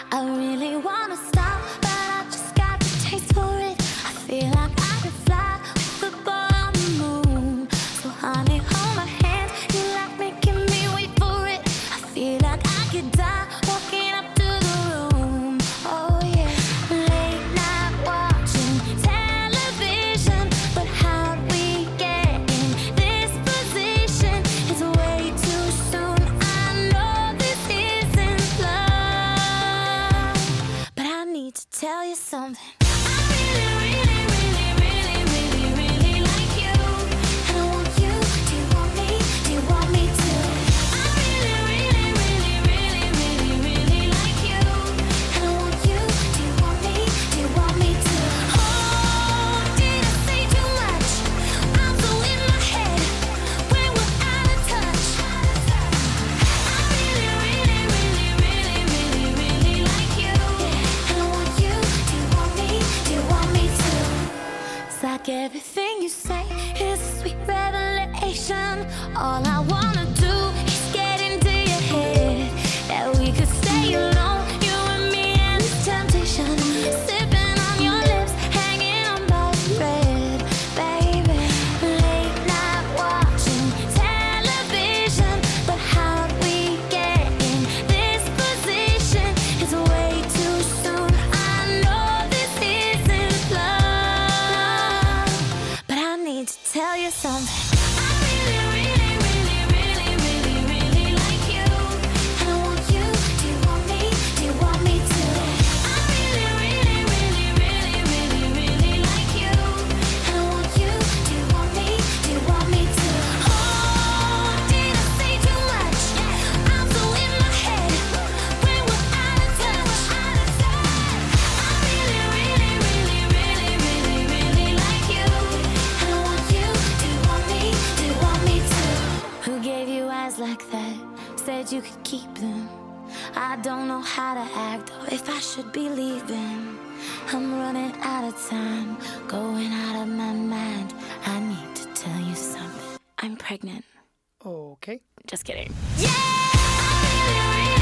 I really wanna stop, but I just got the taste for it. I feel like I could fly with a boy on the moon. So honey, hold my hand, you like making me wait for it. I feel like I could die walking up to the room. Oh yeah, late night watching television, but how'd we get in this position? It's way too soon. I know this isn't love, but I need to tell you something. Like everything you say is a sweet revelation. All I wanna do is get into your head, that we could stay alone, you and me and this temptation, sipping on your lips, hanging on by a thread, baby. Late night watching television, but how'd we get in this position? It's way too soon. I know this isn't love, but I need to tell you something. I really like you, and I want you. Do you want me? Do you want me to? I really like you, and I want you. Do you want me? Do you want me to? Oh, did I say too much? I'm so in my head when we're out of touch. I really like you, and I want you. Do you want me? Do you want me to? Who gave you eyes like that? Said you could keep them. I don't know how to act or if I should be leaving. I'm running out of time, going out of my mind. I need to tell you something. I'm pregnant. Okay. Just kidding. Yeah!